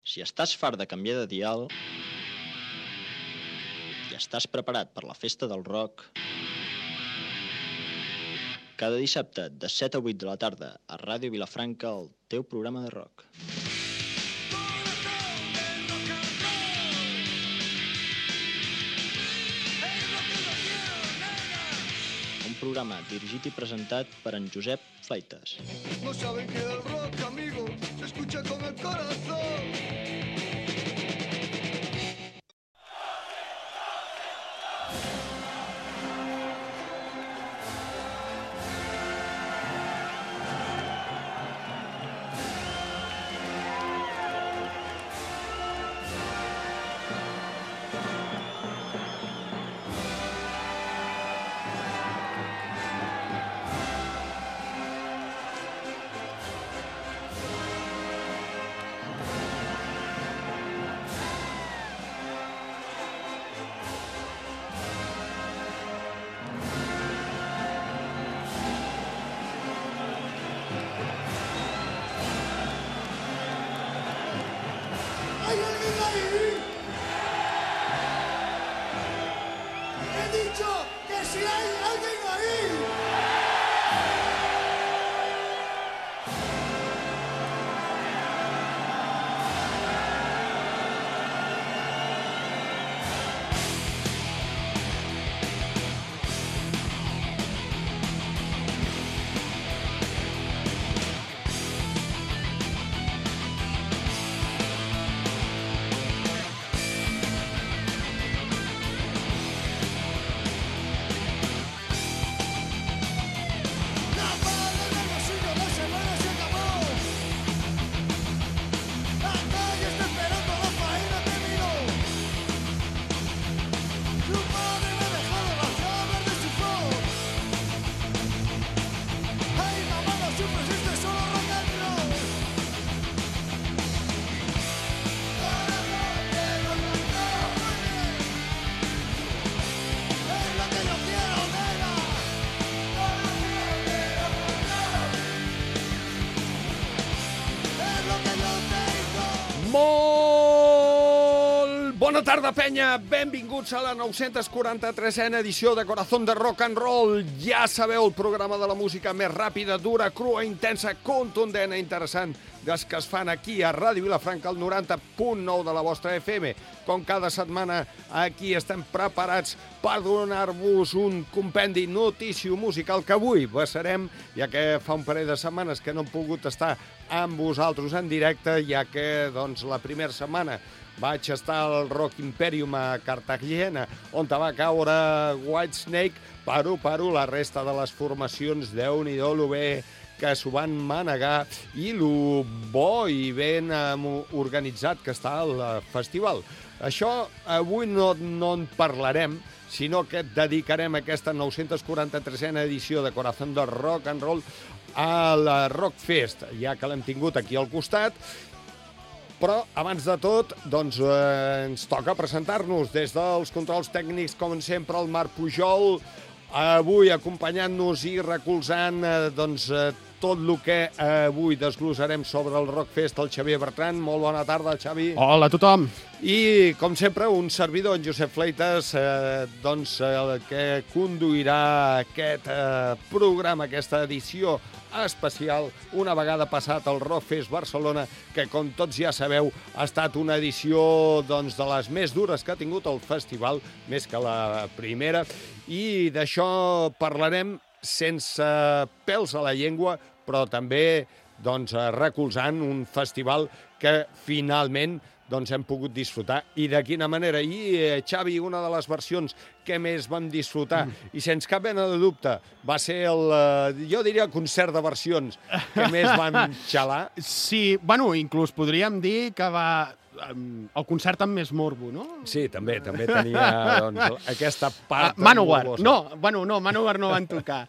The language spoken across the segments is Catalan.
Si estàs fart de canviar de dial i estàs preparat per la festa del rock, cada dissabte de 7 a 8 de la tarda a Ràdio Vilafranca, el teu programa de rock. Un programa dirigit i presentat per en Josep Flaites. No saben que el rock, amigo, se escucha con el corazón. ¿Hay alguien ahí? He dicho que si hay alguien ahí. Bona tarda, penya! Benvinguts a la 943a edició de Corazón de Rock and Roll. Ja sabeu, el programa de la música més ràpida, dura, crua, intensa, contundent i interessant des que es fan aquí a Ràdio Vilafranca, al 90.9 de la vostra FM. Com cada setmana, aquí estem preparats per donar-vos un compendi notício musical que avui vessarem, ja que fa un parell de setmanes que no hem pogut estar amb vosaltres en directe, ja que doncs, la primera setmana vaig estar al Rock Imperium a Cartagena, on va caure Whitesnake, però la resta de les formacions, Déu-n'hi-do lo bé que s'ho van manegar i lo bo i ben organitzat que està el festival. Això avui no en parlarem, sinó que dedicarem aquesta 943a edició de Corazón de Rock and Roll a la Rockfest, ja que l'hem tingut aquí al costat. Però, abans de tot, doncs, ens toca presentar-nos des dels controls tècnics, com sempre, el Marc Pujol, avui acompanyant-nos i recolzant tot el que avui desglosarem sobre el Rockfest, el Xavier Bertran. Molt bona tarda, Xavi. Hola a tothom. I, com sempre, un servidor, en Josep Flaites, el que conduirà aquest programa, aquesta edició especial, una vegada passat el Rockfest Barcelona, que, com tots ja sabeu, ha estat una edició de les més dures que ha tingut el festival, més que la primera, i d'això parlarem sense pèls a la llengua, però també recolzant un festival que finalment hem pogut disfrutar. I de quina manera? I, Xavi, una de les versions que més vam disfrutar, i sense cap mena de dubte, va ser jo diria, el concert de versions que més vam xalar. Sí, bueno, inclús podríem dir que va el concert amb més morbo, no? Sí, també tenia aquesta part... Manowar. No, Manowar no van tocar.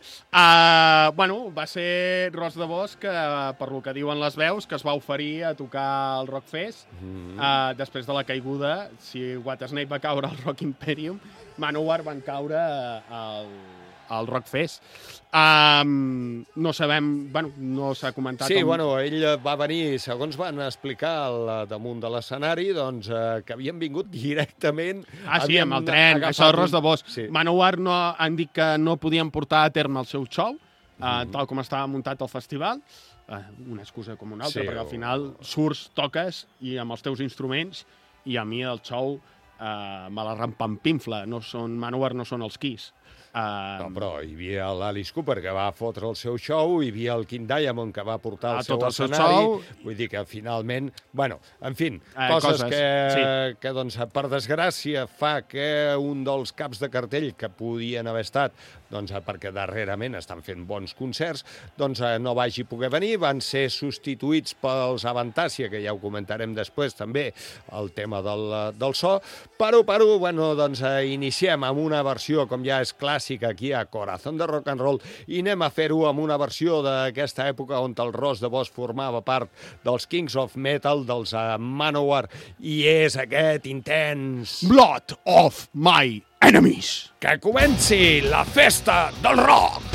Va ser Ros de Bosch, per lo que diuen les veus, que es va oferir a tocar al Rockfest. Després de la caiguda, si Whitesnake va caure al Rock Imperium, Manowar van caure al Rockfest. No sabem, bueno, no s'ha comentat... Sí, bueno, ell va venir, segons van explicar damunt de l'escenari, doncs que havien vingut directament... Sí, amb el tren, això és ros de bosc. Sí. Manowar han dit que no podien portar a terme el seu show, tal com estava muntat el festival, una excusa com una altra, perquè al final surts, toques, i amb els teus instruments, i a mi el show me la rampampinfla. Manowar no són els Kiss. No, però hi havia l'Alice Cooper, que va fotre el seu show, hi havia el King Diamond, que va portar el seu escenari. Vull dir que, finalment... Bueno, en fi, coses que, doncs, per desgràcia, fa que un dels caps de cartell que podien haver estat, doncs, perquè darrerament estan fent bons concerts, doncs no vagi poder venir. Van ser substituïts pels Avantasia, que ja ho comentarem després, també, el tema del so. Però, bueno, doncs, iniciem amb una versió, com ja és clàssic, aquí a Corazón de Rock and Roll, i anem a fer-ho amb una versió d'aquesta època on el Ros de Bosch formava part dels Kings of Metal, dels Manowar, i és aquest intens... Blood of my enemies! Que comenci la festa del rock!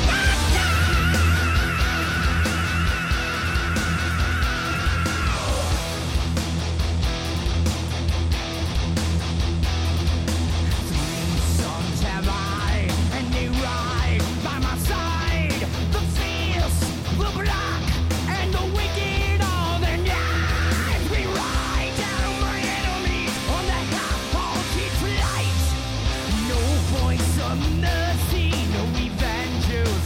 Mercy, no evangel.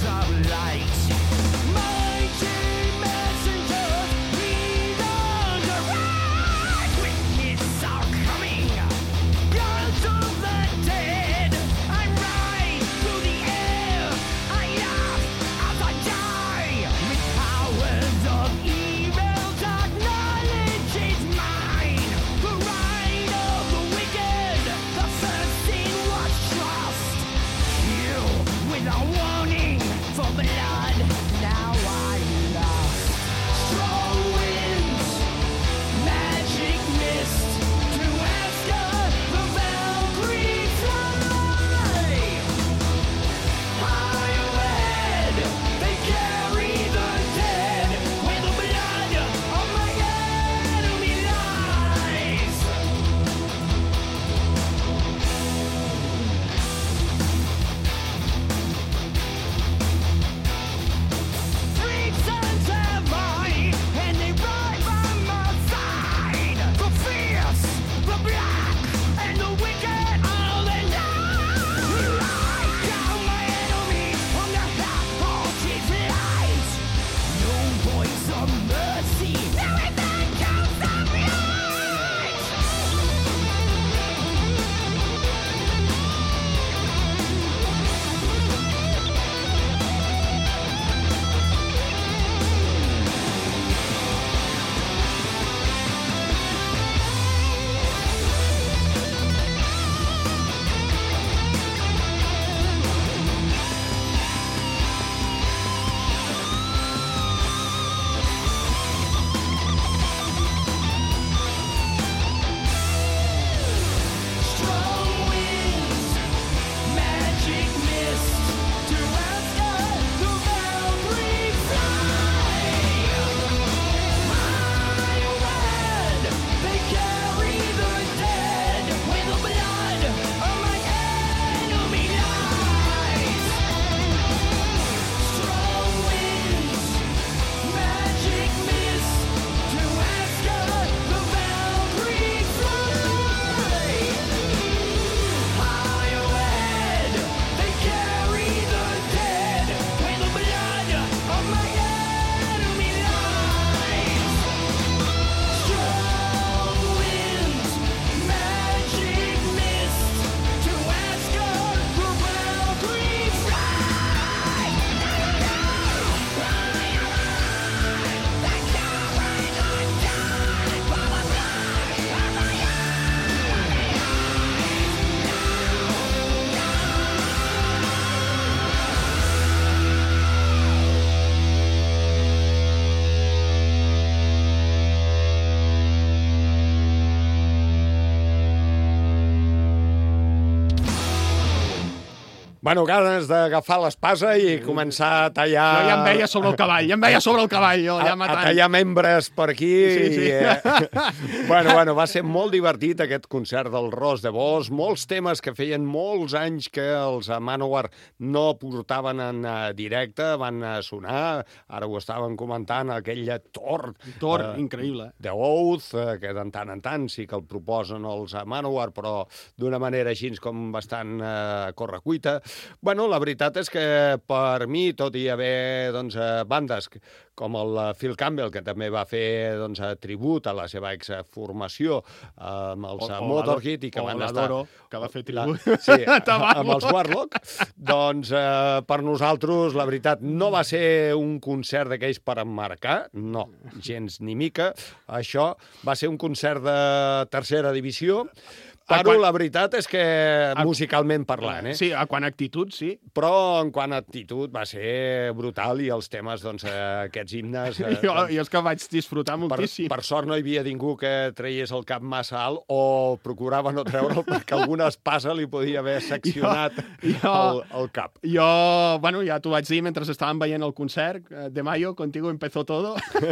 Bueno, ganes d'agafar l'espasa i començar a tallar... Jo ja em veia sobre el cavall, jo, ja matant. A tallar membres per aquí. Sí. Bueno, va ser molt divertit aquest concert del Ros de Vos, molts temes que feien molts anys que els Manowar no portaven en directe, van sonar, ara ho estaven comentant, aquell Thor increïble. The Oath, que de tant en tant sí que el proposen els Manowar, però d'una manera així com bastant correcuita. Bueno, la veritat és que per mi, tot i haver bandes com el Phil Campbell, que també va fer tribut a la seva exformació amb els Motorhead, i que van estar... que va fer tribut. Sí, amb els Warlock. Doncs per nosaltres, la veritat, no va ser un concert d'aquells per emmarcar, no, gens ni mica. Això va ser un concert de tercera divisió, però la veritat és que musicalment parlant, Sí, a quant a actitud, sí. Però en quant a actitud va ser brutal i els temes, aquests himnes... Jo és que vaig disfrutar moltíssim. Per sort no hi havia ningú que traiés el cap massa alt o procurava no treure'l perquè alguna espasa li podia haver seccionat el cap. Jo, bueno, ja t'ho vaig dir mentre estàvem veient el concert, de Mayo, contigo empezó todo,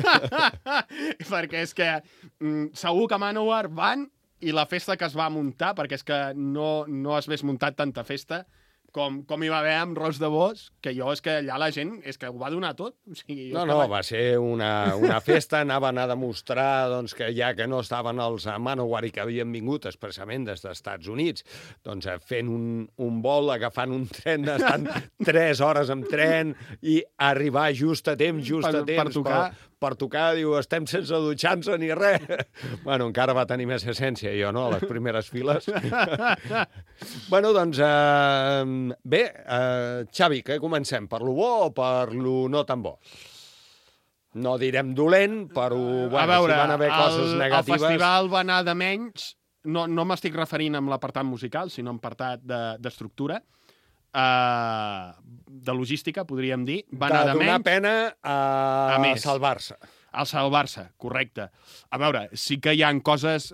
perquè és que segur que Manowar van i la festa que es va muntar, perquè és que no es hagués muntat tanta festa com hi va haver amb Ros de Vos, que jo és que allà la gent és que ho va donar tot. O sigui, va ser una festa, anaven a demostrar que ja que no estaven els Manowar i que havien vingut expressament des dels Estats Units, fent un vol, agafant un tren, estan 3 hores amb tren i arribar just a temps per tocar, diu, estem sense dutxar-nos ni res. Bueno, encara va tenir més essència, jo, no?, a les primeres files. Bueno, bé, Xavi, què comencem? Per lo bo o per lo no tan bo? No direm dolent, però a veure, si van haver coses negatives... El festival va anar de menys, no m'estic referint amb l'apartat musical, sinó amb l'apartat d'estructura, de logística, podríem dir. Va anar de menys... donar pena a salvar-se. A salvar-se, correcte. A veure, sí que hi ha coses...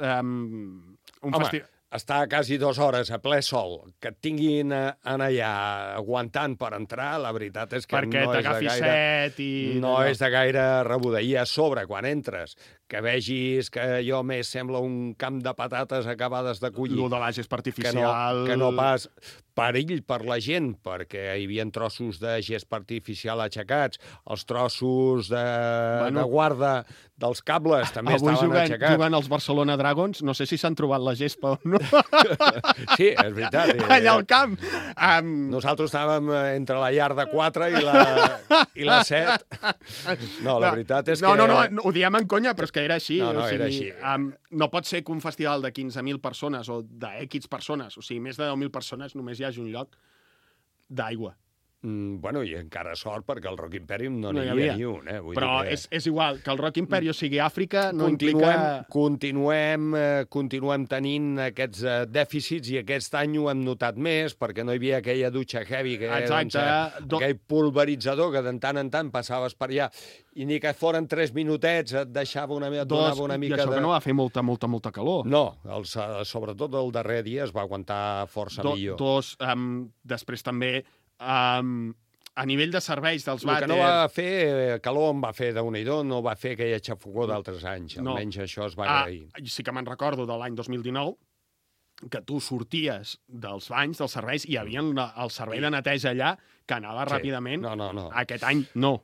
Estar quasi 2 hores a ple sol, que et tinguin allà aguantant per entrar, la veritat és que perquè t'agafi set i... No és de gaire rebuda. I a sobre, quan entres, que vegis que allò més sembla un camp de patates acabades de collir... Lo de la gespa artificial... Que no pas perill per la gent, perquè hi havia trossos de gespa artificial aixecats, els trossos de guarda dels cables també estaven aixecats. Avui juguen els Barcelona Dragons, no sé si s'han trobat la gespa o no. Sí, és veritat. Allà al camp. Nosaltres estàvem entre la llar de 4 i la 7. No, la veritat és que... No, ho diem en conya, però és que era així. No, era així. No pot ser que un festival de 15.000 persones o d'X persones, o sigui, més de 10.000 persones, només hi hagi un lloc d'aigua. Bueno, i encara sort, perquè el Rock Imperium no n'hi havia ni un. Però és igual, que el Rock Imperium sigui Àfrica no implica... Continuem tenint aquests dèficits i aquest any ho hem notat més, perquè no hi havia aquella dutxa heavy, aquell pulveritzador que de tant en tant passaves per allà i ni que foren 3 minutets et deixava donava una mica de... I això que no va fer molta calor. No, sobretot el darrer dia es va aguantar força millor. Després també... a nivell de serveis dels vàters... El que no va fer calor en va fer Déu-n'hi-do, no va fer aquella xafogó d'altres anys. Almenys això es va agrair. Sí que me'n recordo de l'any 2019, que tu sorties dels banys, dels serveis, i hi havia el servei de neteja allà que anava ràpidament. No. Aquest any no.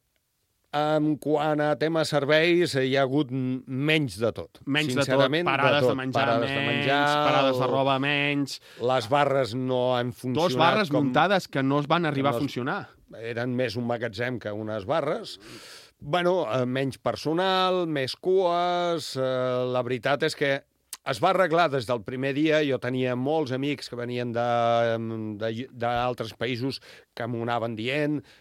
En quant a temes serveis, hi ha hagut menys de tot. Menys de tot, parades de menjar menys, parades de roba menys... Les barres no han funcionat... 2 barres muntades que no es van arribar a funcionar. Eren més un magatzem que unes barres. Bueno, menys personal, més cues... La veritat és que es va arreglar des del primer dia. Jo tenia molts amics que venien d'altres països que m'ho anaven dient...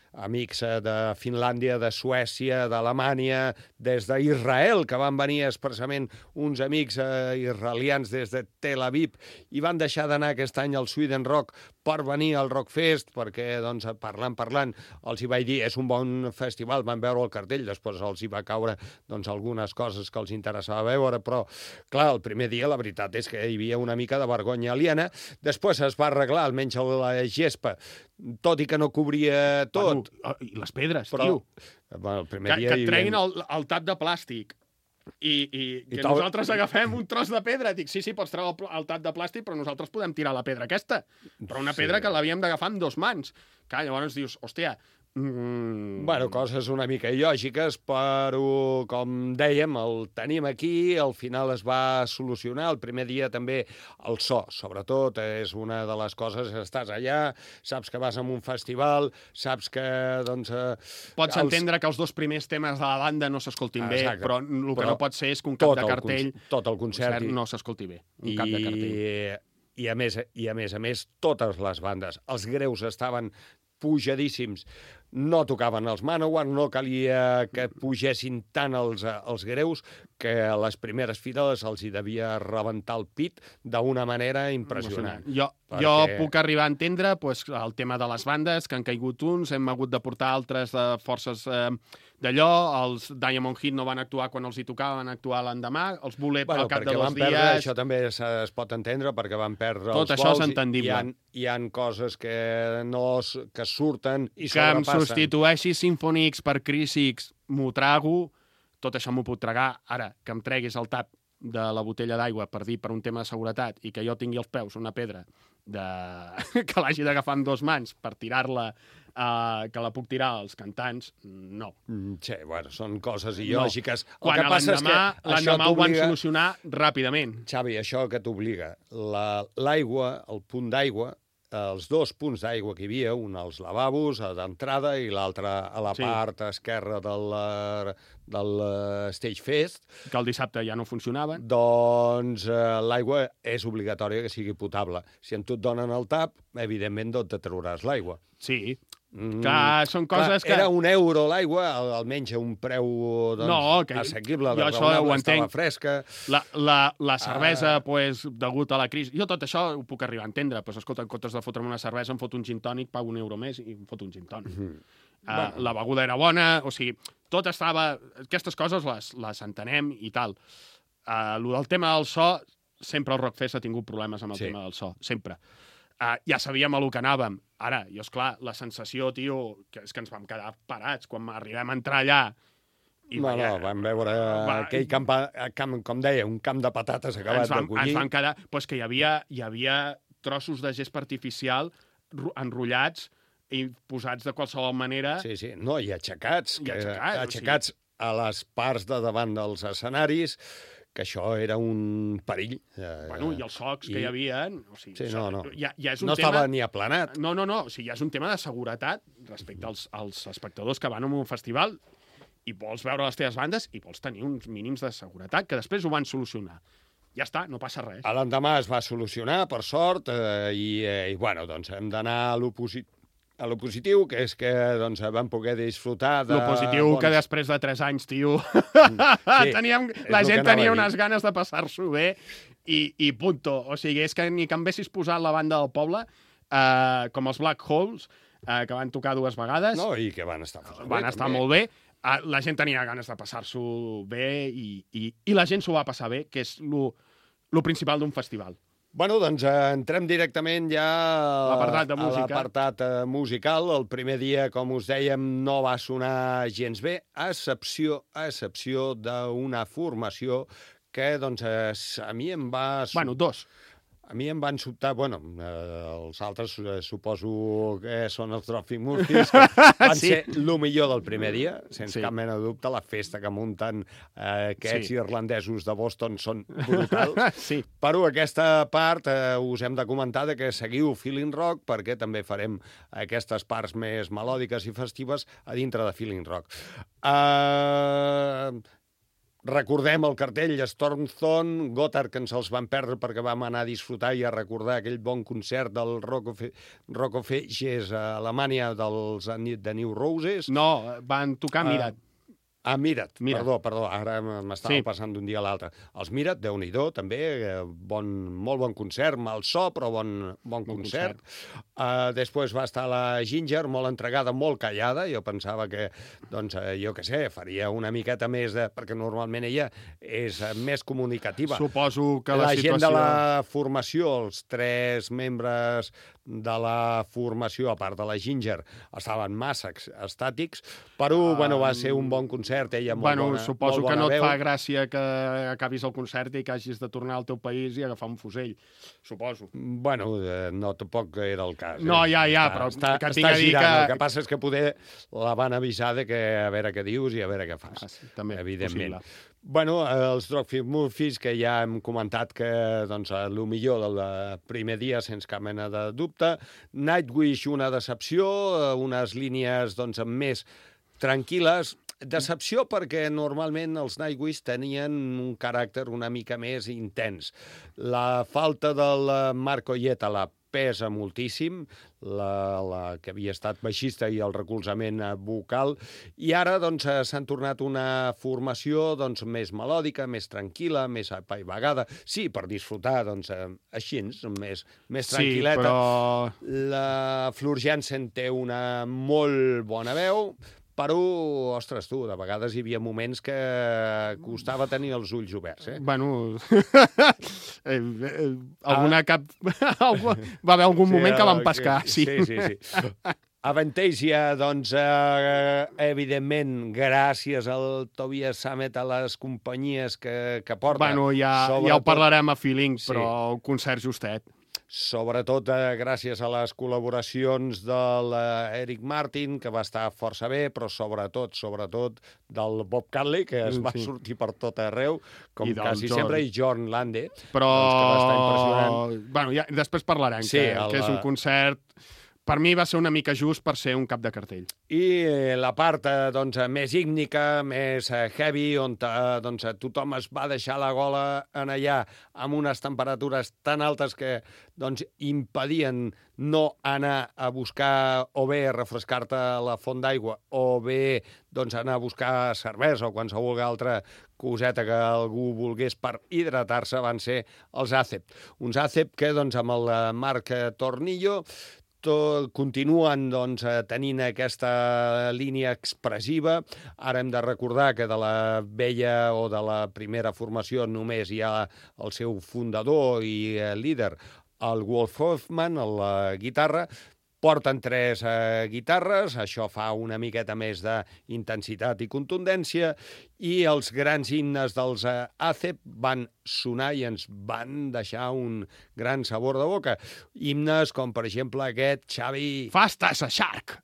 amics de Finlàndia, de Suècia, d'Alemanya, des d'Israel, que van venir expressament uns amics israelians des de Tel Aviv i van deixar d'anar aquest any al Sweden Rock per venir al Rockfest, perquè, doncs, parlant, els hi vaig dir, és un bon festival, van veure el cartell, després els hi va caure, doncs, algunes coses que els interessava veure, però, clar, el primer dia la veritat és que hi havia una mica de vergonya aliena. Després es va arreglar, almenys la gespa, tot i que no cobria tot. Bueno, i les pedres, però, tio. Bueno, el primer dia que et treguin el tap de plàstic i que nosaltres agafem un tros de pedra. Dic, sí, pots treure el tap de plàstic, però nosaltres podem tirar la pedra aquesta. Però una pedra que l'havíem d'agafar amb 2 mans. Clar, llavors dius, hòstia... Bueno, coses una mica il·lògiques, però, com dèiem, el tenim aquí, al final es va solucionar. El primer dia també el so, sobretot, és una de les coses, estàs allà, saps que vas a un festival, saps que, doncs... Pots entendre que els 2 primers temes de la banda no s'escoltin bé, però el que no pot ser és que un cap de cartell... Tot el concert no s'escolti bé, un cap de cartell. I a més, totes les bandes, els greus estaven pujadíssims, no tocaven els Manowar, no calia que pugessin tant els greus, que a les primeres files els hi devia rebentar el pit d'una manera impressionant. Jo puc arribar a entendre el tema de les bandes, que han caigut uns, hem hagut de portar altres de forces d'allò, els Diamond Head no van actuar quan els hi tocava, van actuar l'endemà, els Bullet al cap de 2 dies... Això també es pot entendre, perquè van perdre tot els això vols, és entendible. Hi ha coses que surten i que em sobrepassen. substitueixi Symphony X per Chris X, m'ho trago, tot això m'ho puc tragar. Ara, que em treguis el tap de la botella d'aigua per un tema de seguretat i que jo tingui als peus una pedra que l'hagi d'agafar amb 2 mans per tirar-la, que la puc tirar als cantants, no. Sí, bueno, són coses il·lògiques. No. Quan l'endemà ho van solucionar ràpidament. Xavi, això que t'obliga, l'aigua, el punt d'aigua, els 2 punts d'aigua que hi havia, un als lavabos, d'entrada, i l'altre a la part esquerra del Stage Fest. Que el dissabte ja no funcionaven. Doncs l'aigua és obligatòria que sigui potable. Si en tu et donen el tap, evidentment no te trauràs l'aigua. Sí, que són coses que... Era €1 l'aigua, almenys a un preu assequible, jo això ho entenc. Estava fresca. La cervesa, degut a la crisi... Jo tot això ho puc arribar a entendre. Escolta, en comptes de fotre'm una cervesa, em fot un gin tònic, pago €1 més i em fot un gin tònic. La beguda era bona, o sigui, tot estava... Aquestes coses les entenem i tal. Lo del tema del so, sempre el Rockfest ha tingut problemes amb el tema del so, sempre. Ja sabíem a lo que anàvem. Ara, jo, esclar, la sensació, tio, és que ens vam quedar parats quan arribem a entrar allà. Vam veure aquell camp, com deia, un camp de patates acabat de collir. Ens vam quedar... Pues que hi havia trossos de gespa artificial enrotllats i posats de qualsevol manera... Sí, no, i aixecats. Aixecats a les parts de davant dels escenaris, que això era un perill. Bueno, i els socs que hi havia... O sigui, sí, no. Ja és un no tema... estava ni aplanat. No. O sigui, ja és un tema de seguretat respecte als espectadors que van a un festival i vols veure les teves bandes i vols tenir uns mínims de seguretat, que després ho van solucionar. Ja està, no passa res. L'endemà es va solucionar, per sort, i bueno, doncs hem d'anar a lo positiu, que és que doncs, vam poder disfrutar de... Lo positiu que després de 3 anys, tio, la gent tenia unes ganes de passar-s'ho bé i punto. O sigui, és que ni que em vessis posat la banda del poble, com els Black Holes, que van tocar 2 vegades... No, i que van estar molt bé. La gent tenia ganes de passar-s'ho bé i la gent s'ho va passar bé, que és lo principal d'un festival. Bueno, doncs entrem directament ja a l'apartat musical. El primer dia, com us dèiem, no va sonar gens bé, a excepció d'una formació que, doncs, a mi em va... Bueno, 2. A mi em van sobtar, bueno, els altres suposo que són els Dropkick Murphys, que van ser el millor del primer dia, sense cap mena de dubte. La festa que munten aquests irlandesos de Boston són brutals. Però aquesta part us hem de comentar que seguiu Feeling Rock, perquè també farem aquestes parts més melòdiques i festives a dintre de Feeling Rock. Recordem el cartell Stormthorn, Gotthard, que ens els van perdre perquè vam anar a disfrutar i a recordar aquell bon concert del Rock of Ages a Alemanya de New Roses. No, van tocar Mirat. Mirat. Perdó, ara m'estava passant d'un dia a l'altre. Els Mirat, Déu-n'hi-do, també, molt bon concert, mal so, però bon concert. Després va estar la Ginger, molt entregada, molt callada. Jo pensava que, doncs, jo què sé, faria una miqueta més perquè normalment ella és més comunicativa. Suposo que la situació... gent de la formació, els 3 membres de la formació, a part de la Ginger, estaven massa estàtics, però, va ser un bon concert, ella molt bona veu. Suposo que no et fa gràcia que acabis el concert i que hagis de tornar al teu país i agafar un fusell, suposo. No, tampoc era el cas. No, però que tinc a dir que... El que passa és que poder la van avisar de que a veure què dius i a veure què fas. Sí, també, evidentment. Els Dropkick Murphys, que ja hem comentat que el millor del primer dia, sense cap mena de dubte. Nightwish, una decepció, unes línies més tranquil·les. Decepció perquè normalment els Nightwish tenien un caràcter una mica més intens. La falta del Marco Hietala pesa moltíssim, la que havia estat baixista i el recolzament vocal, i ara s'han tornat una formació més melòdica, més tranquil·la, més apaivagada. Sí, per disfrutar, així, més tranquil·leta. Sí, però... La Floor Jansen té una molt bona veu, però, ostres, tu, de vegades hi havia moments que costava tenir els ulls oberts, va haver algun moment que van pescar, sí. Sí. Avantasia, evidentment, gràcies al Tobias Sammet, a les companyies que porta. Ja ho parlarem a Feeling, però el concert justet. Sobretot gràcies a les col·laboracions de l'Eric Martin, que va estar força bé, però sobretot del Bob Catley, que es va sortir per tot arreu, com quasi sempre, i John Lande, que va estar impressionant. Després parlarem, que és un concert... Per mi va ser una mica just per ser un cap de cartell. I la part més ígnica, més heavy, on tothom es va deixar la gola en allà amb unes temperatures tan altes que impedien no anar a buscar o bé refrescar-te a la font d'aigua o bé anar a buscar cervesa o qualsevol altra coseta que algú volgués per hidratar-se, van ser els Acep. Uns Acep que amb el Marc Tornillo continuen tenint aquesta línia expressiva. Ara hem de recordar que de la vella o de la primera formació només hi ha el seu fundador i líder, el Wolf Hoffman, a la guitarra. Porten 3 guitarres, això fa una miqueta més d'intensitat i contundència, i els grans himnes dels Acep van sonar i ens van deixar un gran sabor de boca. Himnes com, per exemple, aquest Xavi... Fast as a shark!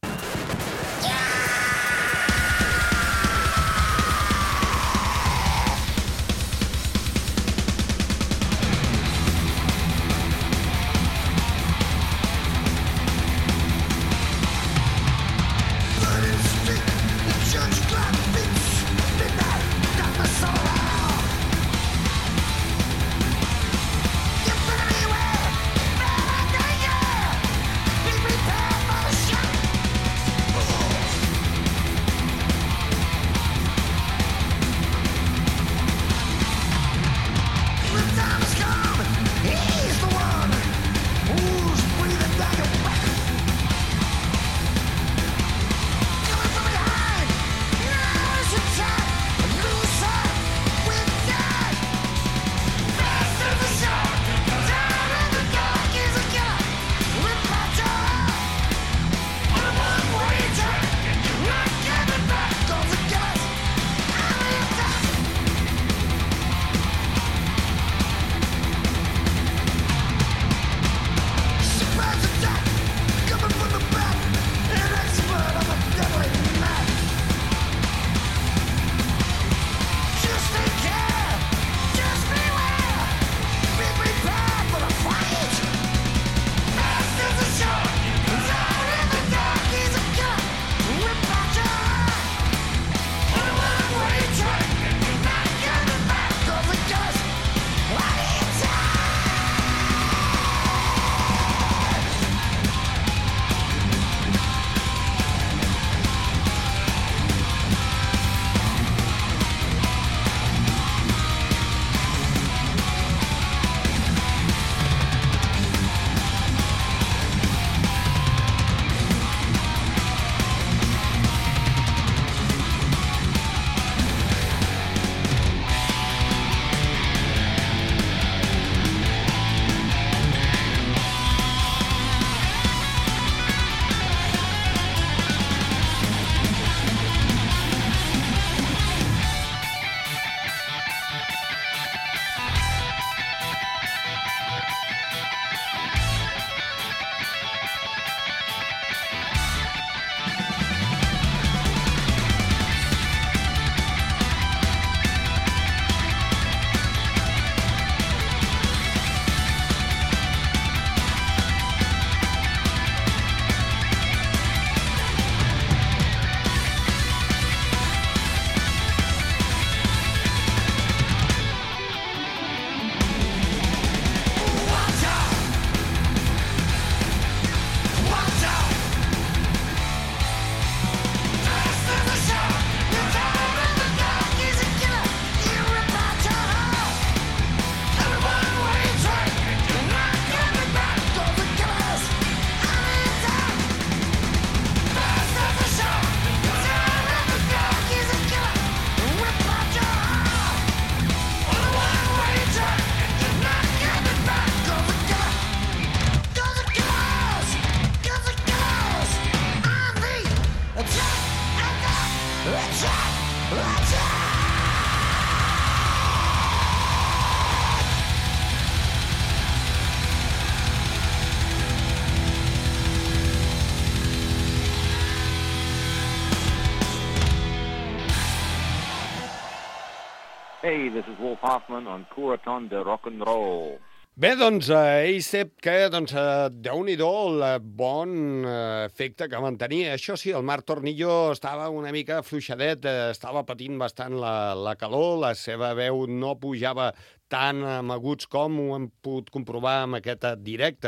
Hey, this is Wolf Hoffman on Curaton de Rock and Roll. Bé, doncs, Acep, que, Déu-n'hi-do el bon efecte que van tenir. Això sí, el Marc Tornillo estava una mica fluixadet, estava patint bastant la calor, la seva veu no pujava tan amaguts com ho hem pogut comprovar amb aquest directe.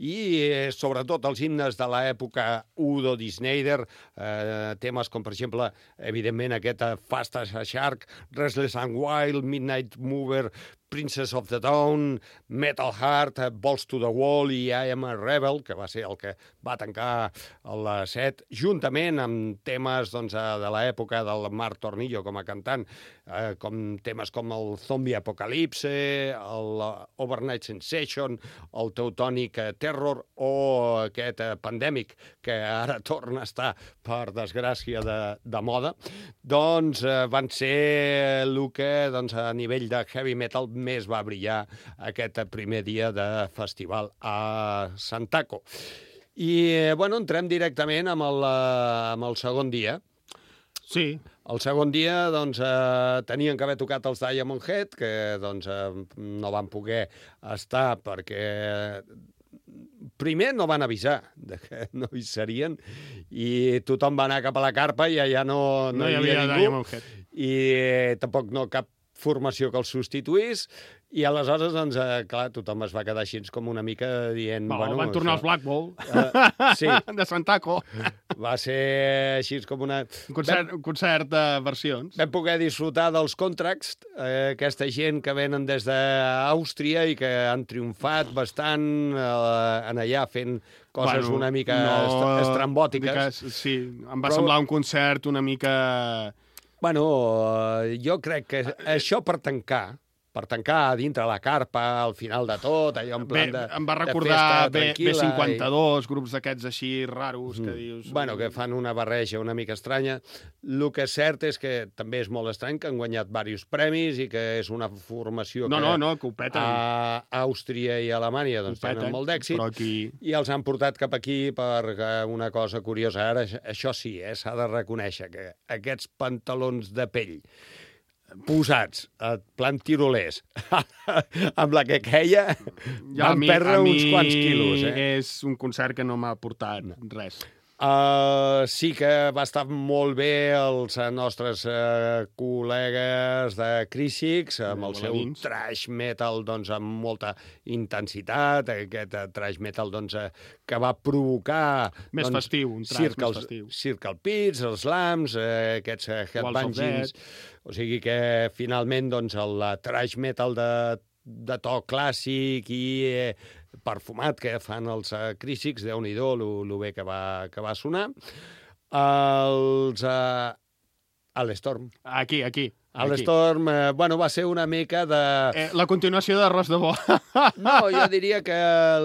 I, sobretot, els himnes de l'època Udo Di Snider, temes com, per exemple, evidentment, aquest Fast as a Shark, Restless and Wild, Midnight Mover, Princess of the Dawn, Metal Heart, Balls to the Wall i I Am a Rebel, que va ser el que va tancar el set, juntament amb temes de l'època del Marc Tornillo com a cantant, com temes com el Zombie Apocalypse, el Overnight Sensation, el Teutonic Terror o aquest Pandemic, que ara torna a estar, per desgràcia, de moda, doncs van ser el que a nivell de heavy metal més va brillar aquest primer dia de festival a Santaco. I, bueno, entrem directament amb el segon dia. Sí. El segon dia, tenien que haver tocat els Diamond Head, que, no van poder estar perquè primer no van avisar que no hi serien i tothom va anar cap a la carpa i allà no hi havia ningú i tampoc cap formació que els substituís i aleshores, clar, tothom es va quedar així com una mica dient... Van tornar els Black Ball sí. de Santaco. Va ser així com una... Un concert de versions. Vam poder disfrutar dels Contracts, aquesta gent que venen des d'Àustria i que han triomfat bastant en allà fent coses una mica estrambòtiques. Sí, em va semblar un concert una mica... Bueno, jo crec que això per tancar dintre la carpa, al final de tot, allò en plan de em va recordar B52, grups d'aquests així raros que dius... Bueno, que fan una barreja una mica estranya. El que és cert és que també és molt estrany, que han guanyat diversos premis i que és una formació que ho peten. A Àustria i Alemanya tenen molt d'èxit i els han portat cap aquí per una cosa curiosa. Ara, això sí, s'ha de reconèixer que aquests pantalons de pell posats, plan tirolers, amb la que queia, van perdre uns quants quilos. És un concert que no m'ha portat res. Sí que va estar molt bé els nostres col·legues de Crísics, amb el seu thrash metal amb molta intensitat, aquest thrash metal que va provocar... Més festiu, un thrash més festiu. Circle Pits, els Slams, aquests Headbangings... O sigui que finalment el thrash metal de to clàssic i perfumat que fan els Crísics, Déu-n'hi-do, lo bé que va sonar. L'Storm. Aquí. L'Storm, va ser una mica de... La continuació d'Arròs de Bo. No, jo diria que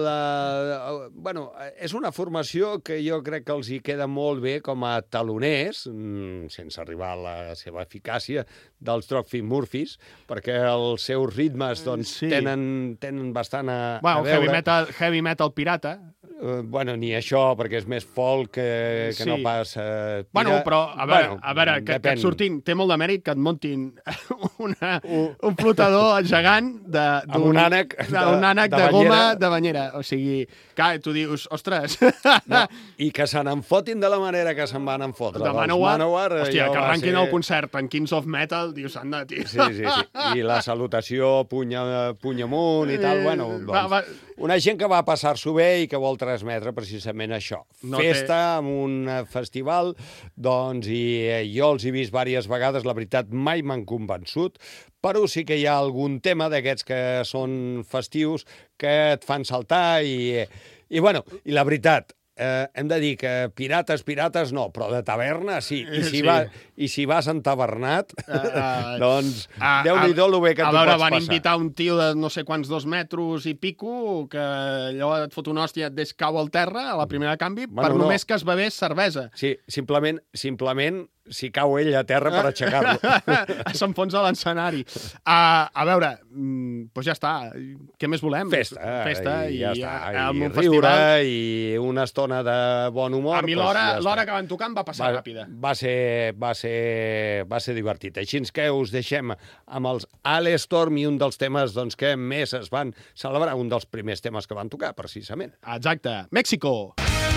és una formació que jo crec que els hi queda molt bé com a taloners, sense arribar a la seva eficàcia, dels Dropkick Murphys, perquè els seus ritmes tenen bastant a veure. Heavy metal pirata. Ni això, perquè és més folk que no pas... Però, a veure, que et surtin... Té molt de mèrit que et montin un flotador gegant amb un ànec de goma de banyera. O sigui, clar, tu dius, ostres... I que se n'enfotin de la manera que se'n van enfotre. De Manowar, hòstia, que arranquin el concert en Kings of Metal, dius, anda, tio. Sí. I la salutació puny amunt i tal, una gent que va passar-s'ho bé i que vol transmetre precisament això. Festa amb un festival, i jo els he vist diverses vegades, la veritat mai m'han convençut, però sí que hi ha algun tema d'aquests que són festius que et fan saltar i la veritat, hem de dir que pirates no, però de taverna sí. I si vas entavernat, Déu-n'hi-do lo bé que t'ho pots passar. Van invitar un tio de no sé quants 2 metres i pico, que allò et fot una hòstia, et cau al terra a la primera de canvi, només que es bevés cervesa. Sí, simplement si cau ell a terra per aixecar-lo. S'enfonsa l'escenari. A veure, doncs ja està. Què més volem? Festa i ja està. I riure festival. i una estona de bon humor. A mi l'hora que van tocar em va passar ràpida. Va ser divertit. Així que us deixem amb els Alestorm i un dels temes que més es van celebrar, un dels primers temes que van tocar, precisament. Exacte. Mèxico.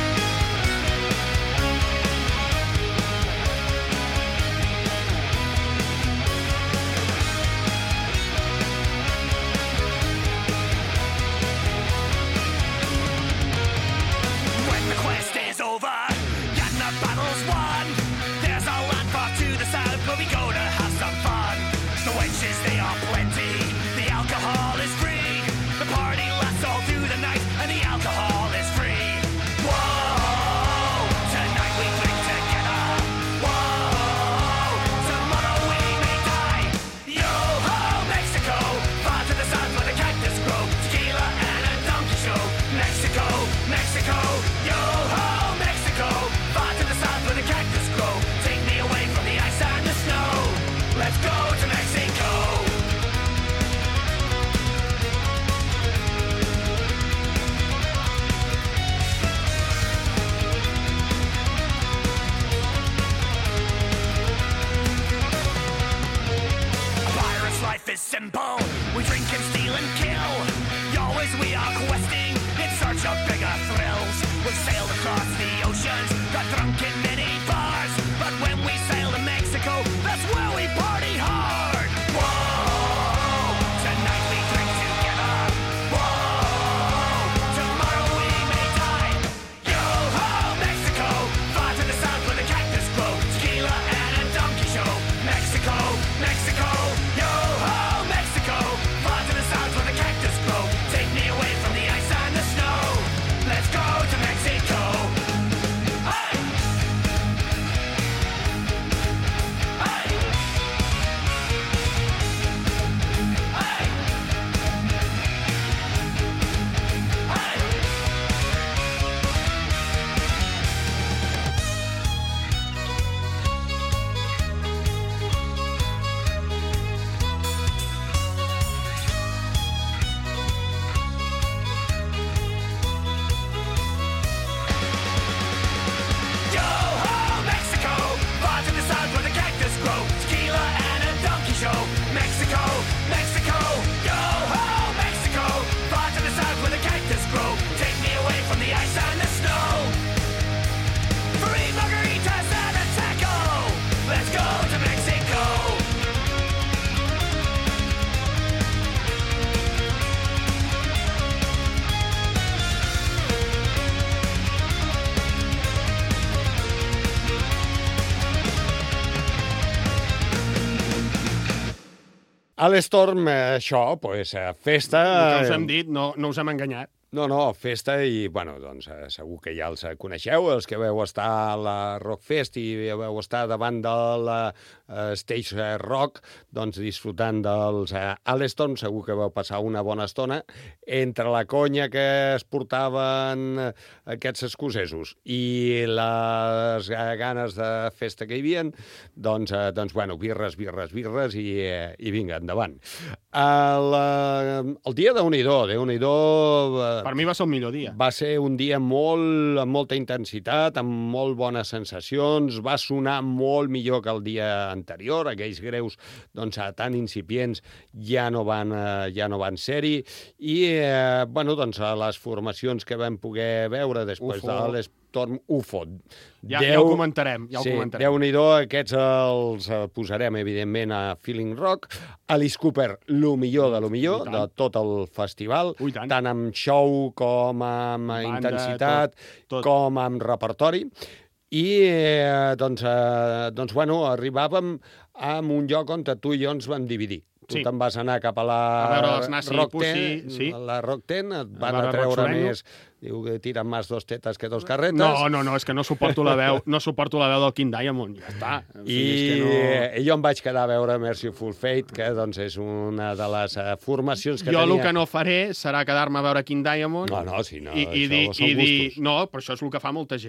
Alestorm, això, festa... El que us hem dit, no us hem enganyat. No, festa i, segur que ja els coneixeu, els que vau estar a la Rockfest i vau estar davant de la Stage Rock, disfrutant dels Alestorm, segur que vau passar una bona estona entre la conya que es portaven aquests escocesos i les ganes de festa que hi havia, birres i vinga, endavant. El dia Déu-n'hi-do, per mi va ser el millor dia. Va ser un dia amb molta intensitat, amb molt bones sensacions, va sonar molt millor que el dia anterior, aquells greus tan incipients ja no van ser-hi, i les formacions que vam poder veure després de l'Alestorm, UFO. Ja ho comentarem. Déu-n'hi-do, aquests els posarem, evidentment, a Feeling Rock. Alice Cooper, lo millor de tot el festival, tant amb show com amb intensitat, com amb repertori. I, arribàvem a un lloc on tu i jo ens vam dividir. Tu te'n vas anar cap a la Rock Tent, et van atreure més... Diu que tiren més dos tetes que dos carretes. No, és que no suporto la veu del King Diamond, ja està. I jo em vaig quedar a veure Merciful Fate, que és una de les formacions que tenia... Jo el que no faré serà quedar-me a veure King Diamond i dir, no, però això és el que fa molta gent.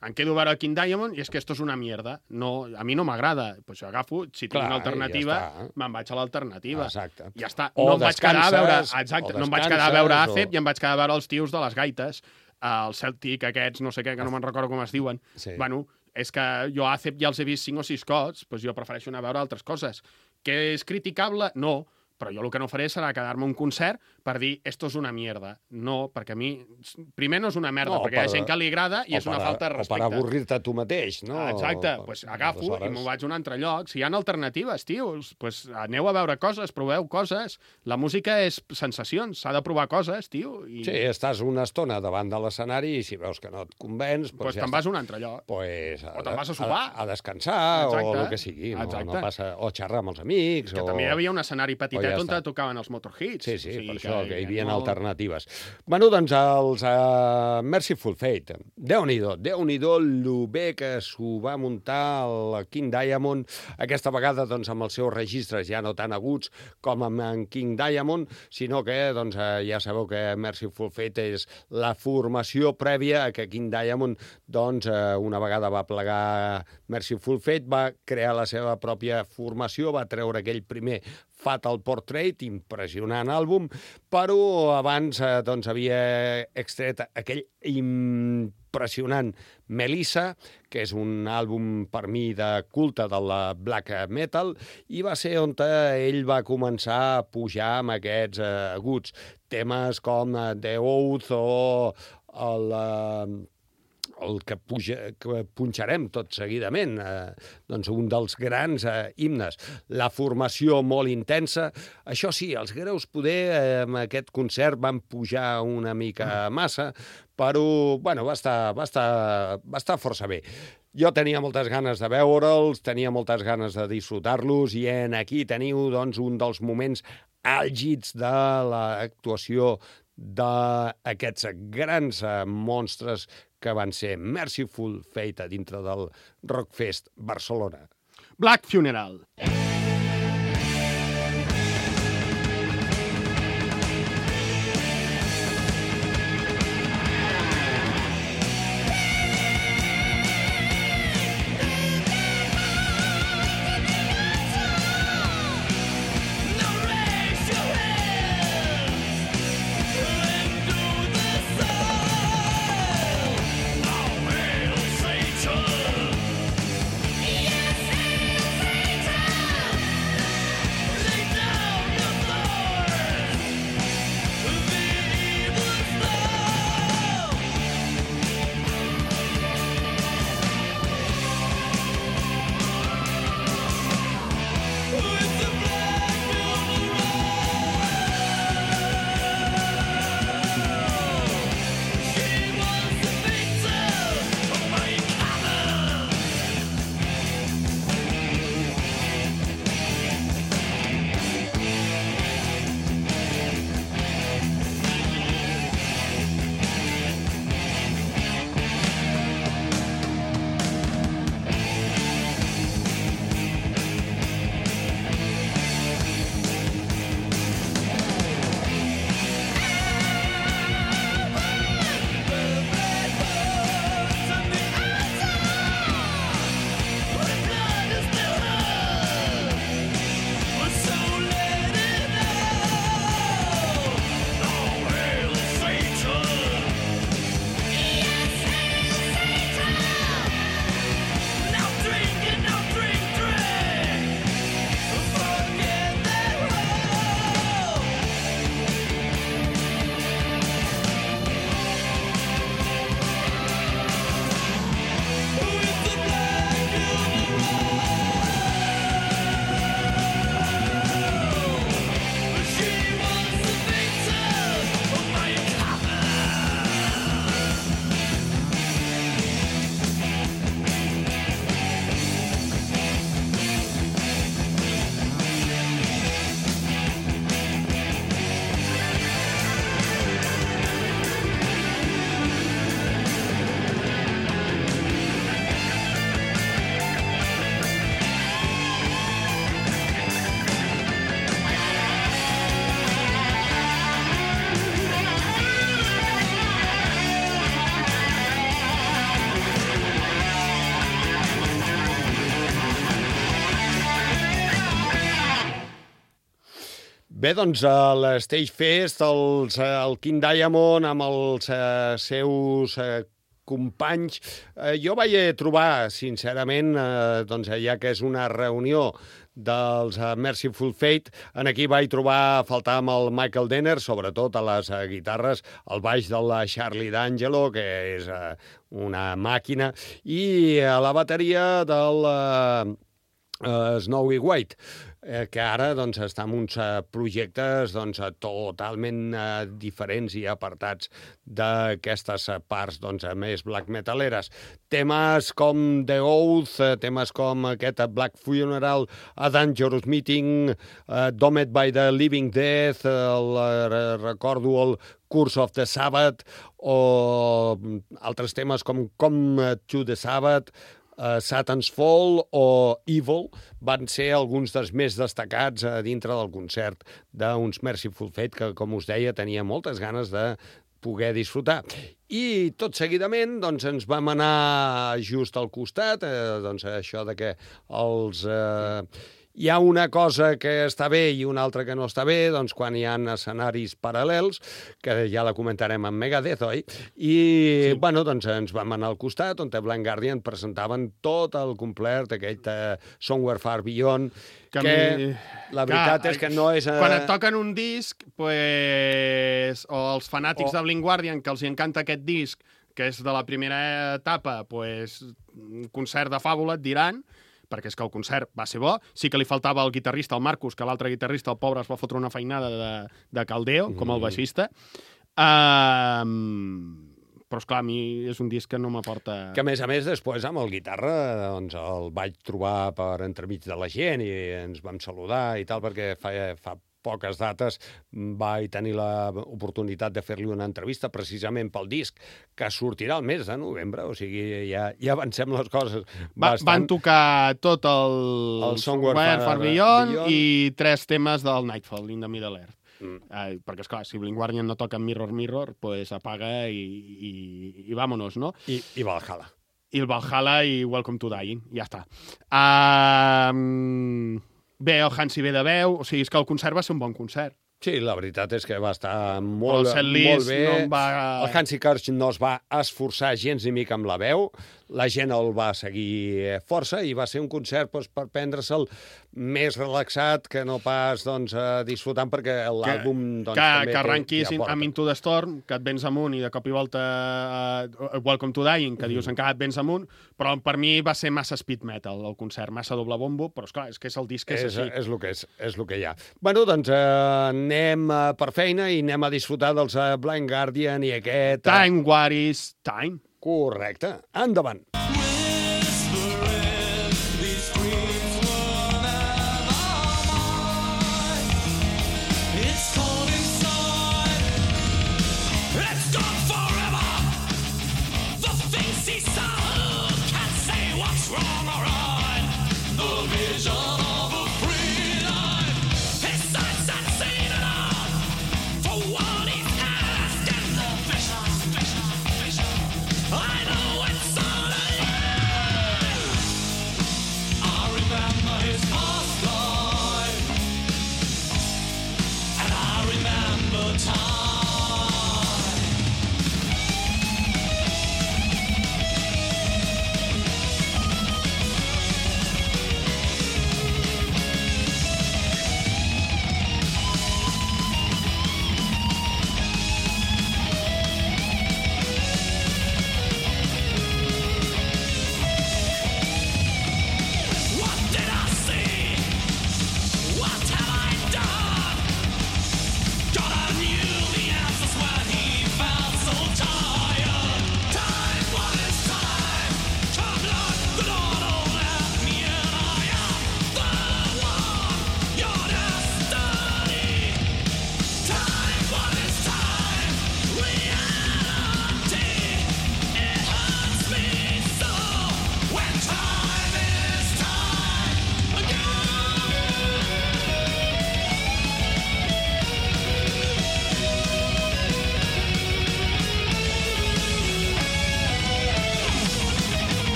em quedo a veure King Diamond i és que esto és una mierda. No, a mi no m'agrada. Pues jo agafo, si tinc una alternativa, me'n vaig a l'alternativa. Exacte. Ja està. O no em vaig quedar a veure... Exacte. No em vaig quedar a veure ACEP i em vaig quedar a veure els tios de les gaites, els Celtic aquests, no sé què, que no me'n recordo com es diuen. Sí. Bueno, és que jo ACEP ja els he vist 5 o 6 cops, doncs jo prefereixo anar a veure altres coses. Que és criticable? No. Però jo el que no faré serà quedar-me un concert per dir esto és una mierda. No, perquè a mi... Primer no és una merda, perquè hi ha gent que li agrada i és una falta de respecte. O per avorrir-te tu mateix, no? Exacte, doncs agafo i m'ho vaig a un altre lloc. Si hi ha alternatives, tios, doncs aneu a veure coses, proveu coses. La música és sensacions, s'ha de provar coses, tio. Sí, estàs una estona davant de l'escenari i si veus que no et convenç... Doncs te'n vas a un altre lloc. O te'n vas a sopar. A descansar, o el que sigui. No passa... O xerrar amb els amics. Que també hi havia un escenari petitet on tocaven els Motorhits. Sí, per això, que hi havia alternatives. Bueno, doncs els Merciful Fate. Déu-n'hi-do lo bé que s'ho va muntar el King Diamond, aquesta vegada doncs, amb els seus registres ja no tan aguts com amb en King Diamond, sinó que doncs, ja sabeu que Merciful Fate és la formació prèvia a que King Diamond, doncs, una vegada va plegar Merciful Fate, va crear la seva pròpia formació, va treure aquell primer Fatal Portrait, impressionant àlbum, però abans doncs, havia extret aquell impressionant Melissa, que és un àlbum per mi de culte de la black metal, i va ser on ell va començar a pujar amb aquests aguts. Temes com The Oath o el que punxarem tot seguidament, doncs un dels grans himnes. La formació molt intensa. Això sí, els greus poder en aquest concert van pujar una mica massa, però bueno, va estar força bé. Jo tenia moltes ganes de veure'ls, tenia moltes ganes de disfrutar-los, i aquí teniu doncs, un dels moments àlgids de l'actuació d'aquests grans monstres que van ser Merciful Fate dintre del Rockfest Barcelona. Black Funeral. Bé, doncs, l'Stage Fest, el King Diamond, amb els seus companys, jo vaig trobar, sincerament, doncs, ja que és una reunió dels Merciful Fate, aquí vaig trobar a faltar amb el Michael Denner, sobretot a les guitarres, el baix del Charlie D'Angelo, que és una màquina, i a la bateria del Snowy White, que ara doncs, està en uns projectes doncs, totalment diferents i apartats d'aquestes parts doncs, més black metaleres. Temes com The Oath, temes com aquest Black Funeral, A Dangerous Meeting, Domed by the Living Death, recordo el Curse of the Sabbath, o altres temes com to the Sabbath, Satan's Fall o Evil van ser alguns dels més destacats dintre del concert d'uns Merciful Fate que, com us deia, tenia moltes ganes de poder disfrutar. I tot seguidament doncs, ens vam anar just al costat, doncs, això de que els... hi ha una cosa que està bé i una altra que no està bé, doncs quan hi ha escenaris paral·lels, que ja la comentarem amb Megadeth, oi? I, sí. Bueno, doncs ens vam anar al costat, on Blind Guardian presentaven tot el complet, aquest Somewhere Far Beyond, que la veritat és que no és... Quan et toquen un disc, pues, o els fanàtics de Blind Guardian, que els encanta aquest disc, que és de la primera etapa, pues, un concert de fàbula, et diran, perquè és que el concert va ser bo. Sí que li faltava el guitarrista, el Marcus, que l'altre guitarrista, el pobre, es va fotre una feinada de caldeo, com el baixista. Però, esclar, a mi és un disc que no m'aporta... Que, a més, després, amb el guitarra, doncs, el vaig trobar per entremig de la gent i ens vam saludar i tal, perquè fa poques dates vaig tenir l'oportunitat de fer-li una entrevista precisament pel disc, que sortirà el mes de novembre, o sigui, ja avancem les coses bastant. Van tocar tot el Somewhere Far Beyond i 3 temes del Nightfall, In the Middle Earth. Perquè, esclar, si Blind Guardian no toca Mirror Mirror, pues apaga i vámonos, no? I Valhalla. I el Valhalla i Welcome to Dying, ja està. Bé, el Hansi ve de veu, o sigui, és que el concert va ser un bon concert. Sí, la veritat és que va estar molt bé. No el Hansi Kirsch no es va esforçar gens ni mica amb la veu, la gent el va seguir força i va ser un concert doncs, per prendre-se'l més relaxat que no pas doncs, disfrutant, perquè l'àlbum doncs, també que arranquis amb Into the Storm, que et vens amunt i de cop i volta Welcome to Dying, que dius encara et vens amunt, però per mi va ser massa speed metal el concert, massa doble bombo, però esclar, és que és el disc que és així. És el que és, és el que hi ha. Bueno, doncs anem per feina i anem a disfrutar dels Blind Guardian i aquest... Time, what is time? Correcte. Endavant. I know it's all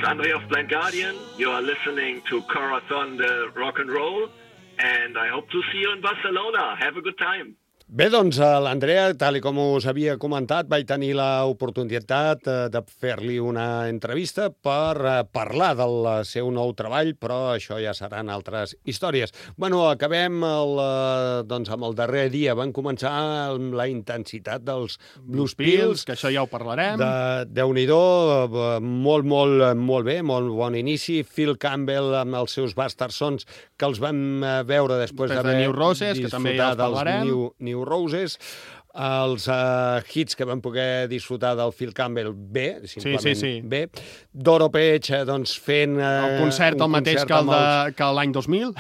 Andre of Blind Guardian. You are listening to Corazon de Rock and Roll, and I hope to see you in Barcelona. Have a good time. Bé, doncs, l'Andrea, tal com us havia comentat, vaig tenir l'oportunitat de fer-li una entrevista per parlar del seu nou treball, però això ja seran altres històries. Bueno, acabem doncs, amb el darrer dia. Van començar amb la intensitat dels Blues Pills, que això ja ho parlarem. Déu-n'hi-do, molt bé, molt bon inici. Phil Campbell amb els seus Bastard Sons, que els vam veure després d'haver New Roses, que també ja els parlarem. New Roses, els hits que vam poder disfrutar del Phil Campbell bé, simplement bé. Doro Page, doncs, fent el concert el mateix que l'any 2000.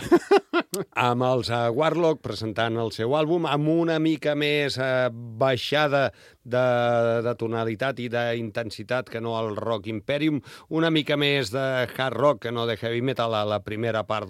Amb els Warlock presentant el seu àlbum, amb una mica més baixada de tonalitat i d'intensitat que no el Rock Imperium, una mica més de hard rock que no de heavy metal a la primera part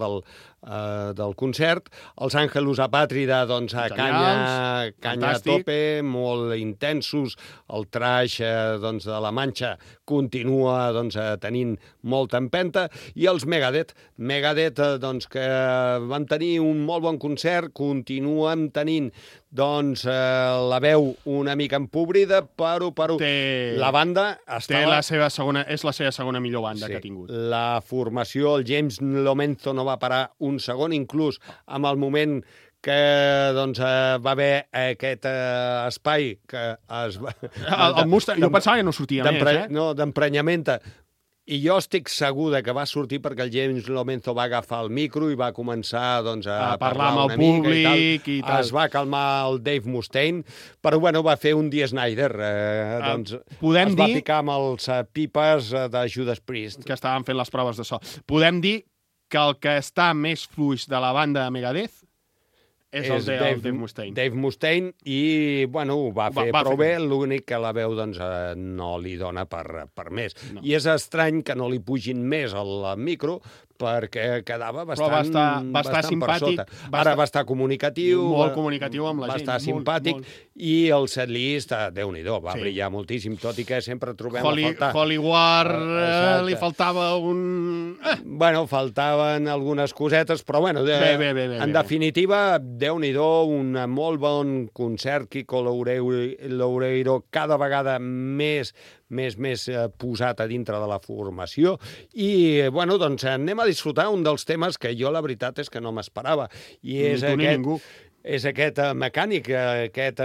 del concert. Els Angelus Apátrida, doncs, canya a tope, molt intensos. El trash doncs, de la Manxa continua doncs, tenint molta empenta. I els Megadeth, doncs, que van tenir un molt bon concert, continuen tenint doncs, la veu una mica empobrida, però la banda estava... És la seva segona millor banda que ha tingut. La formació, el James Lomenzo no va parar un segon, inclús amb el moment que doncs, va haver aquest espai que es va... El Mustang, jo pensava que no sortia més, No, d'emprenyamenta. I jo estic segur que va sortir perquè el James Lomenzo va agafar el micro i va començar doncs, a parlar amb el públic i tal. Es va calmar el Dave Mustaine, però bueno, va fer un Dee Snider. Doncs, es va picar amb els pipes de Judas Priest. Que estaven fent les proves de so. Podem dir que el que està més fluix de la banda de Megadeth és el Dave Mustaine. Dave Mustaine, i bueno, ho va fer prou bé, l'únic que la veu doncs, no li dona per més. No. I és estrany que no li pugin més al micro, perquè quedava bastant simpàtic, per sota. Ara va estar comunicatiu. Molt comunicatiu amb la gent. Va estar simpàtic, i el setlist, Déu-n'hi-do, va brillar moltíssim, tot i que sempre trobem a faltar... Holy War, li faltava un... Bueno, faltaven algunes cosetes, però bueno, en definitiva, Déu-n'hi-do, un molt bon concert. Kiko Loureiro cada vegada més posat a dintre de la formació. I, bueno, doncs anem a disfrutar un dels temes que jo, la veritat, és que no m'esperava. I és aquest Mechanic, aquest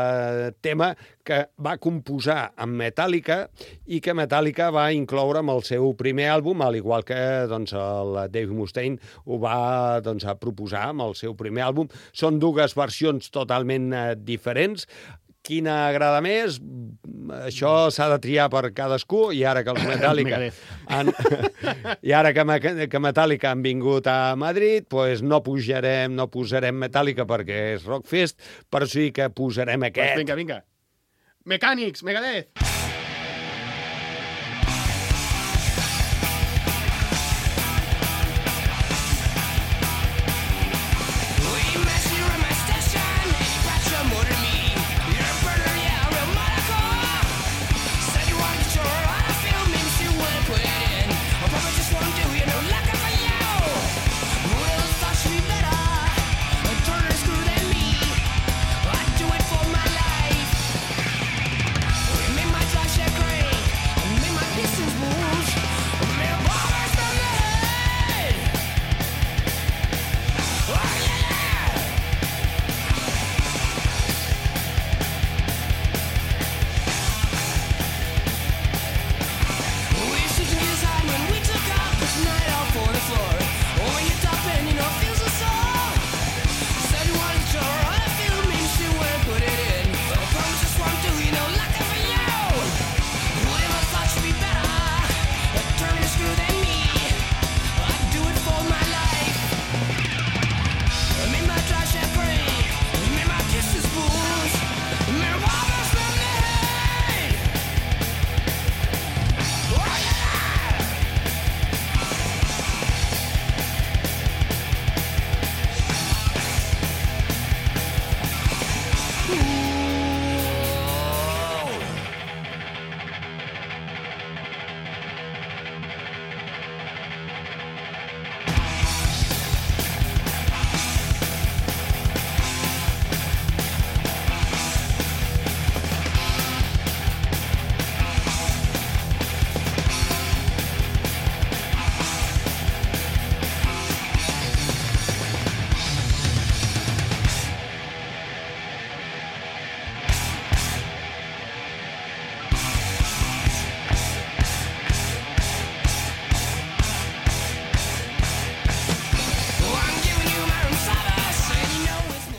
tema que va composar amb Metallica i que Metallica va incloure amb el seu primer àlbum, al igual que doncs, el Dave Mustaine ho va doncs, proposar amb el seu primer àlbum. Són dues versions totalment diferents. Quina agrada més? Això s'ha de triar per cadascú, i ara que els Metallica i ara que Metallica han vingut a Madrid, doncs no posarem Metallica perquè és Rockfest, però sí que posarem aquest. Vinga. Mecànics, Megadeth! My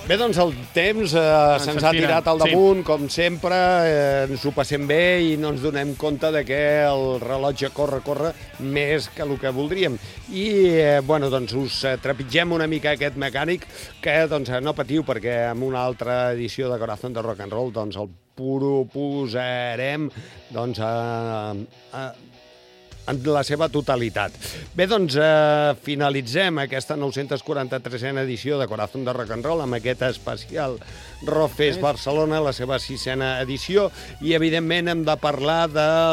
Bé, doncs el temps se'ns ha tirat al damunt, com sempre, ens ho passem bé i no ens donem compte de que el rellotge corre més que el que voldríem. I, bueno, doncs us trepitgem una mica aquest mecànic, que doncs no patiu, perquè en una altra edició de Corazón de Rock and Roll doncs el proposarem doncs en la seva totalitat. Bé, doncs finalitzem aquesta 943a edició de Corazón de Rock and Roll amb aquest especial Rockfest Barcelona, la seva 6a edició, i evidentment hem de parlar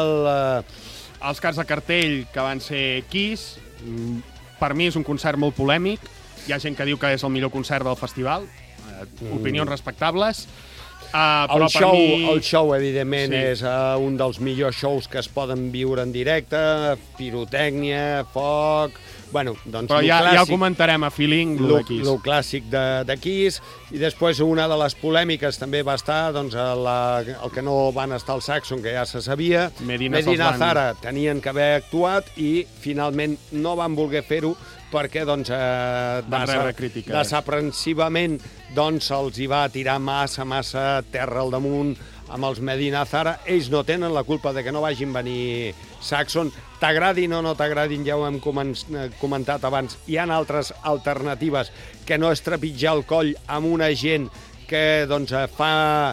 els cars de cartell que van ser Kiss. Per mi és un concert molt polèmic. Hi ha gent que diu que és el millor concert del festival. Opinions respectables. El show, evidentment, és un dels millors shows que es poden viure en directe, pirotècnia, foc... Bueno, doncs però ja ho comentarem a feeling, el clàssic de Kiss, i després una de les polèmiques també va estar doncs, el que no van estar al Saxon, que ja se sabia, Medina Zara tenien que haver actuat i finalment no van voler fer-ho perquè doncs, desaprensivament doncs, se'ls hi va tirar massa terra al damunt amb els Medina Zara. Ells no tenen la culpa de que no vagin venir Saxon. T'agradin o no t'agradin, ja ho hem comentat abans, hi ha altres alternatives que no és trepitjar el coll amb una gent que doncs, fa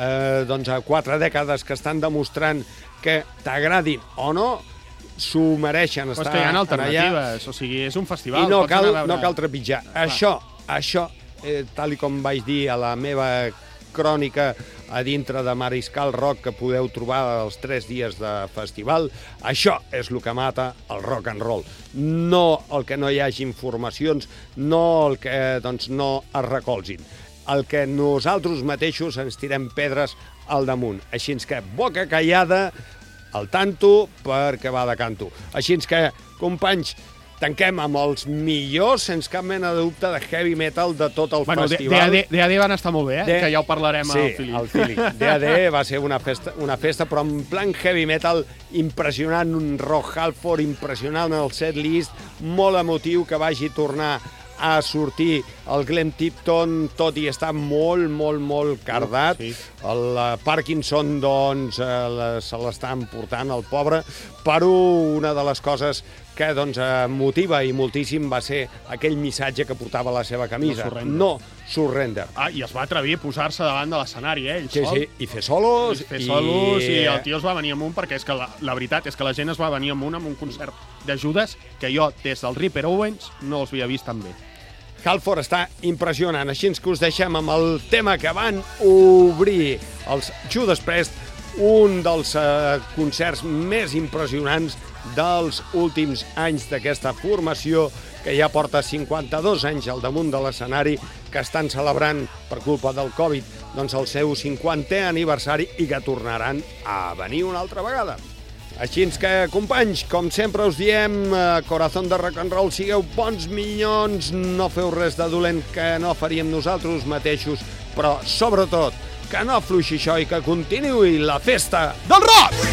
4 dècades que estan demostrant que t'agradin o no, s'ho mereixen estar allà. Però és que hi ha alternatives, o sigui, és un festival. I no cal trepitjar. Això, tal com vaig dir a la meva crònica a dintre de Mariscal Rock, que podeu trobar els 3 dies de festival, això és el que mata el rock and roll. No el que no hi hagi informacions, no el que doncs, no es recolzin. El que nosaltres mateixos ens tirem pedres al damunt. Així que boca callada, al tanto, perquè va de canto. Així que, companys, tanquem amb els millors, sense cap mena de dubte, de heavy metal de tot el festival. DAD van estar molt bé, que ja ho parlarem al feeling. Sí, al feeling. DAD va ser una festa, però en plan heavy metal impressionant, un Rob Halford impressionant, el setlist, molt emotiu, que vagi tornar a sortir el Glenn Tipton, tot i estar molt cardat. Sí. El Parkinson, doncs, se l'està emportant, el pobre, però una de les coses que doncs, motiva i moltíssim va ser aquell missatge que portava la seva camisa. No surrender. I es va atrevir a posar-se davant de l'escenari, ell sol. Sí, i fer solos. I el tio es va venir amunt, perquè és que la veritat és que la gent es va venir amunt amb un concert de Judas que jo, des del Ripper Owens, no els havia vist tan bé. Halford està impressionant, així que us deixem amb el tema que van obrir els Judas Priest, un dels concerts més impressionants dels últims anys d'aquesta formació, que ja porta 52 anys al damunt de l'escenari, que estan celebrant, per culpa del Covid, doncs el seu 50è aniversari i que tornaran a venir una altra vegada. Així que, companys, com sempre us diem, Corazón de Rock and Roll, sigueu bons minyons, no feu res de dolent que no faríem nosaltres mateixos, però, sobretot, que no afluixi això i que continuï la festa del rock!